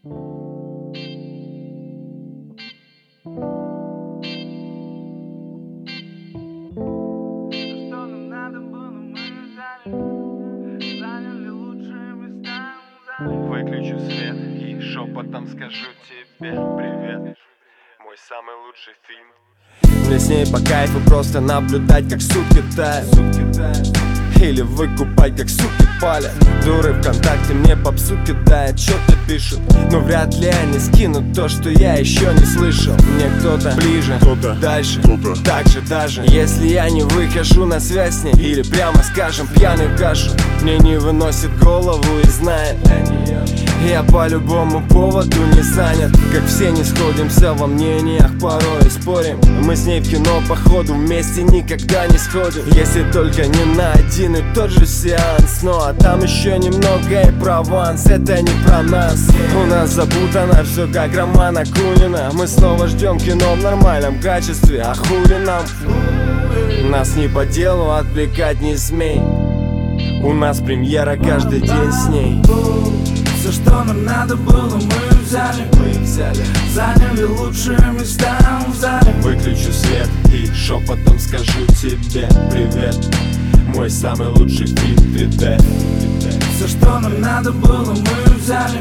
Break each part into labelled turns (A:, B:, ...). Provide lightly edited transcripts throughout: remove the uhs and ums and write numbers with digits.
A: Выключу свет и шепотом скажу тебе привет. Мой самый лучший фильм.
B: Мне с ней по кайфу просто наблюдать, как суки тают. Или выкупать, как суки палят. Дуры ВКонтакте мне попсу кидает, что-то пишут, но вряд ли они скинут то, что я еще не слышал. Мне кто-то ближе, кто-то дальше, кто-то так же даже если я не выхожу на связь с ней. Или прямо скажем пьяный в кашу. Мне не выносит голову и знает, я по любому поводу не занят. Как все не сходимся во мнениях, порой спорим. Мы с ней в кино походу вместе никогда не сходим, если только не на один и тот же сеанс. Ну а там еще немного и прованс. Это не про нас. У нас запутано все как Роман Акунина. Мы снова ждем кино в нормальном качестве. А хули нам? Нас не по делу отвлекать не смей. У нас премьера каждый день с ней.
C: Все, что нам надо было, мы взяли. Заняли лучшие места в зале.
B: Выключу свет и шепотом скажу тебе привет. Мой самый лучший фильм 3D.
C: Все, что нам надо было, мы взяли.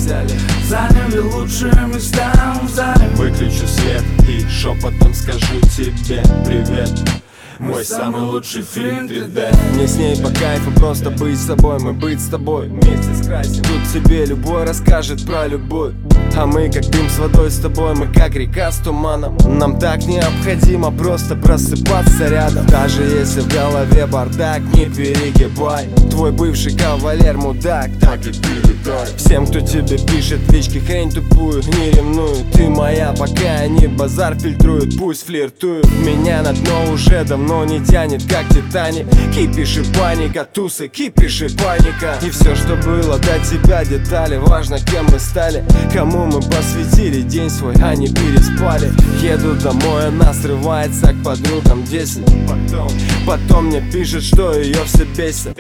C: Заняли лучшие места в зале.
B: Выключу свет и шепотом скажу тебе привет. Мой самый лучший фильм 3D. Мне с ней по кайфу просто быть собой. Мы быть с тобой вместе скрасим. Тут тебе любой расскажет про любовь. А мы как дым с водой с тобой. Мы как река с туманом. Нам так необходимо просто просыпаться рядом. Даже если в голове бардак, не перегибай. Твой бывший кавалер мудак, так и передай. Всем, кто тебе пишет в личке хрень тупую, не ревную. Ты моя, пока они базар фильтруют. Пусть флиртуют. Меня на дно уже давно не тянет, как Титаник. Кипиш и паника, тусы, кипиш и паника. И все, что было до тебя, детали. Важно, кем мы стали, кому мы посвятили день свой, а не переспали. Еду домой, она срывается к подругам 10. Потом мне пишет, что ее все бесит.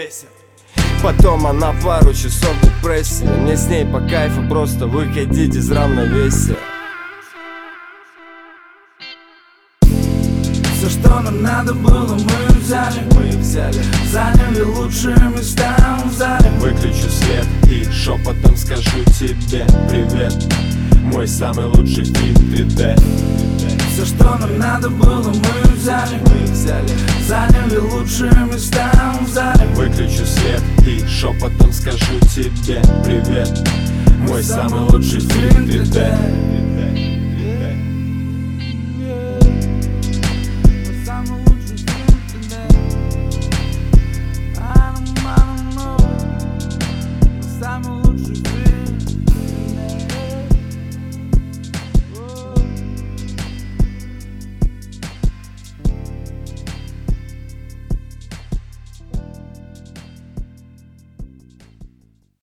B: Потом она пару часов в депрессии. Мне с ней по кайфу просто выходить из равновесия.
C: Все, что нам надо было, мы взяли. Заняли лучшие места в зале.
B: Выключу свет и шепотом скажу тебе привет. Мой самый лучший фильм 3D.
C: Все, что нам надо было, мы взяли. Заняли лучшие места в зале.
B: Выключу свет и шепотом скажу тебе привет. Мой самый лучший фильм 3D.